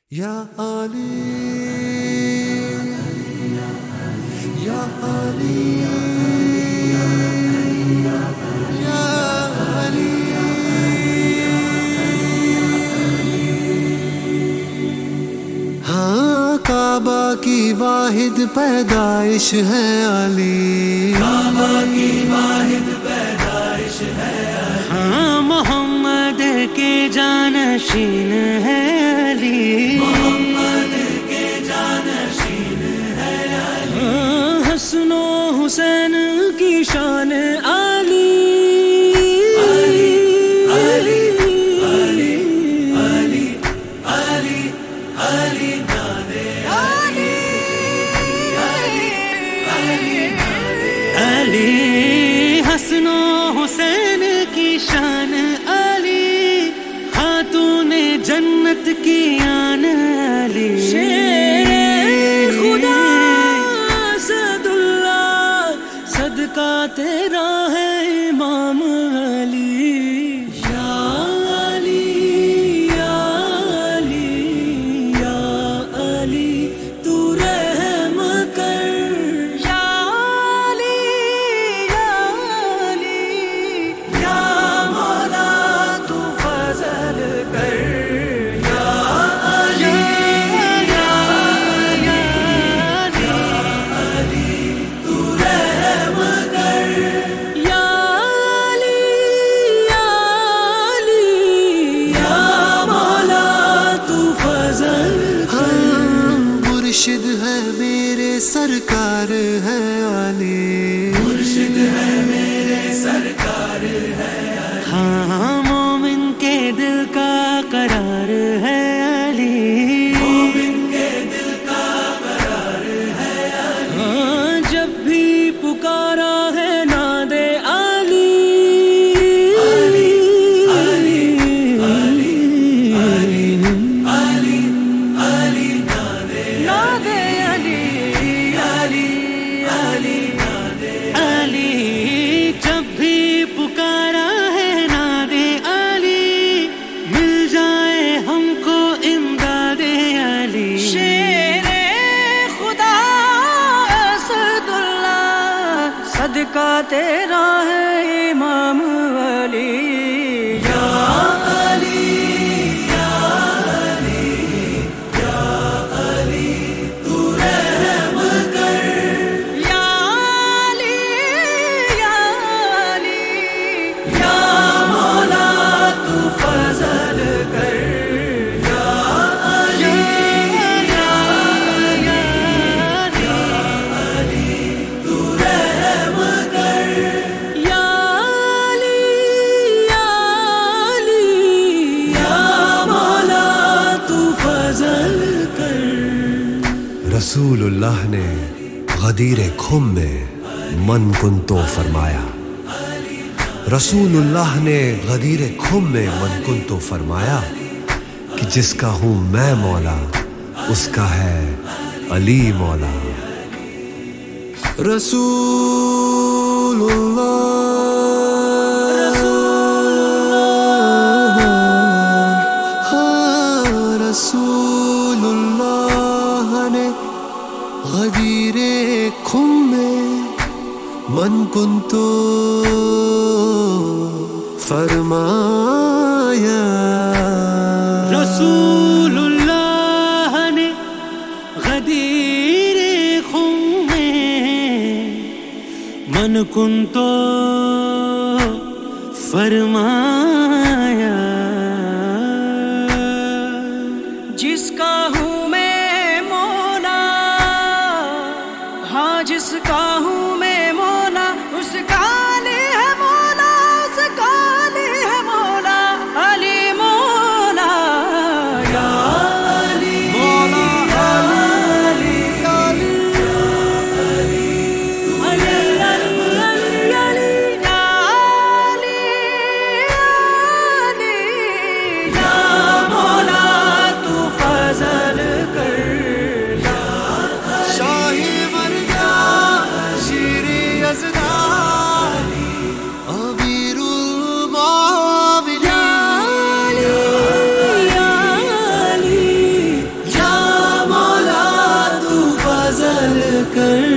یا علی یا علی یا علی ہاں کعبہ کی واحد پیدائش ہے علی، کعبہ کی واحد پیدائش ہے علی، ہاں محمد کے جانشین ہے علی، محمد کے جانشین ہے علی، ہاں حسن و حسین کی شان علی، علی علی علی علی علی علی نادے علی علی علی نادے علی حسن و حسین کی شان علی، خاتون جنت کی آن علی، شیر خدا اسد اللہ صدقہ تیرا ہے امام علی، یا علی یا علی یا علی تو رحم کر، یا علی یا علی یا مولا تو فضل کر، یا علی یا علی تو رحم کر، یا علی یا علی یا مولا تو فضل ہاں مرشد ہے میرے سرکار ہے علی، مرشد ہے میرے سرکار ہے علی، ہاں مومن کے دل کا قرار ہے علی، مومن کے دل کا قرار ہے علی، ہاں جب بھی پکارا ہے ناد علی، علی علی علی علی علی نادے ناد علی علی علی نادے علی، جب بھی پکارا ہے ناد علی، مل جائے ہم کو امداد علی، شیر خدا اسد اللہ صدقہ تیرا ہے امام علی، یا علی یا علی یا علی تو رحم کر، یا علی یا علی یا مولا تو فضل کر، یا علی یا علی تو رحم کر، یا علی یا علی یا مولا تو فضل کر، رسول اللہ نے غدیر خم میں من کن تو فرمایا، رسول اللہ نے غدیر خم میں من کن تو فرمایا کہ جس کا ہوں میں مولا اس کا ہے علی مولا، رسول اللہ ہاں رسول اللہ نے غدیر خم میں من کن تو فرمایا، رسول اللہ نے غدیر خم میں من کن تو فرمایا، جس کا ہوں میں مولا، ہاں جس کا ہوں میں مولا اس کا علی ہے مولا، اس کا علی ہے مولا، علی مولا، یا علی مولا علی علی علی علی علی یا علی علی یا مولا تو فضل कर